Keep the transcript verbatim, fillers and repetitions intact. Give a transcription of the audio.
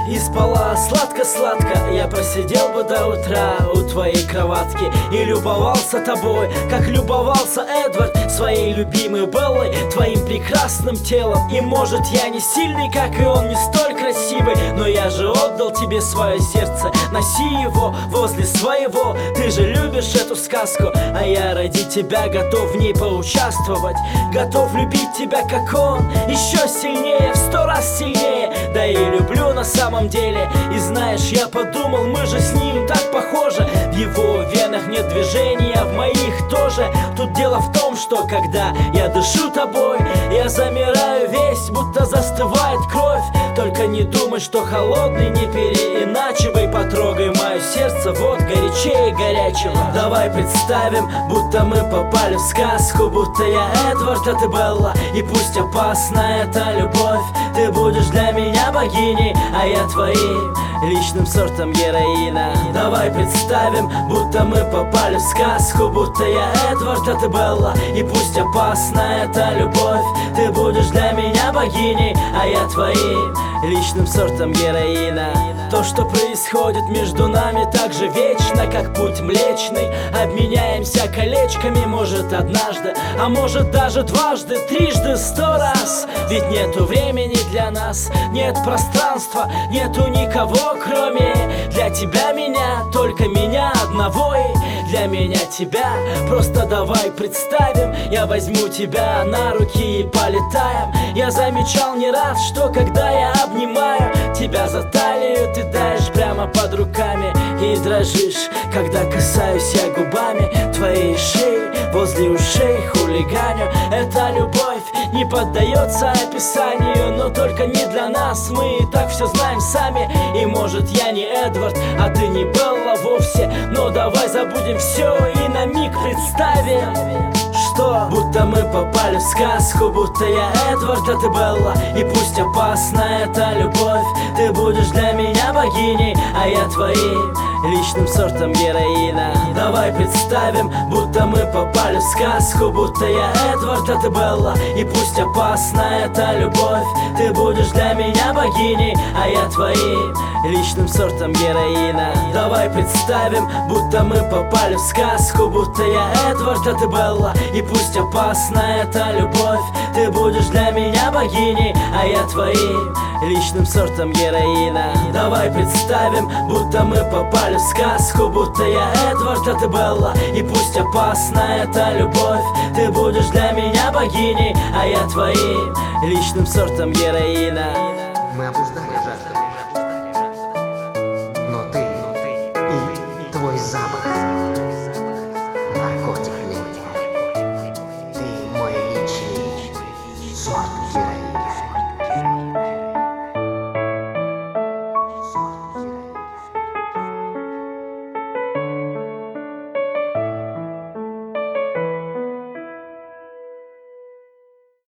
и спала сладко-сладко. Я просидел бы до утра у твоей кроватки и любовался тобой, как любовался Эдвард своей любимой Беллой, твоим прекрасным телом. И может я не сильный, как и он, не столь красивый, но я же отдал тебе свое сердце, носи его возле своего. Ты же любишь эту сказку, а я ради тебя готов в ней поучаствовать. Готов любить тебя, как он, еще сильнее, в сто раз сильнее. Да и люблю на самом деле. И знаешь, я подумал, мы же с ним так похожи. В его венах нет движения, а в моих тоже. Тут дело в том, что когда я дышу тобой, я замираю весь, будто застывает кровь. Только не думай, что холодный, не переиначивай. Потрогай мое сердце, вот горячее горячего. Давай представим, будто мы попали в сказку, будто я Эдвард, а ты Белла. И пусть опасна эта любовь, ты будешь для меня богиней, а я твоим личным сортом героина. Давай представим, будто мы попали в сказку, будто я Эдвард, а ты Белла. И пусть опасна эта любовь, ты будешь для меня богиней, а я твоим личным сортом героина. То, что происходит между нами, так же вечно, как путь млечный. Обменяемся колечками, может однажды, а может даже дважды, трижды, сто раз. Ведь нету времени для нас, нет пространства, нету никого, кроме для тебя меня, только меня одного. И для меня тебя, просто давай представим, я возьму тебя на руки и полетаем. Я замечал не раз, что когда я обнимаю тебя за талию, ты таешь прямо под руками и дрожишь, когда касаюсь я губами твоей шеи, возле ушей хулиганю. Эта любовь не поддается описанию, но только не для нас, мы и так все знаем сами. И может я не Эдвард, а ты не Белла вовсе, но давай забудем все и на миг представим, что будто мы попали в сказку, будто я Эдвард, а ты Белла. И пусть опасна эта любовь, ты будешь для меня богиней, а я твоим личным сортом героина. Давай представим, будто мы попали в сказку, будто я Эдвард, а ты Белла. И пусть опасна эта любовь, ты будешь для меня богиней, а я твоим личным сортом героина. Давай представим, будто мы попали в сказку, будто я Эдвард, а ты Белла. И пусть опасна эта любовь, ты будешь для меня богиней, а я твоим личным сортом героина. Давай представим, будто мы попали в сказку, будто я Эдвард, а ты Белла. И пусть опасна эта любовь, ты будешь для меня богиней, а я твоим личным сортом героина. Мы обуздаем жажду.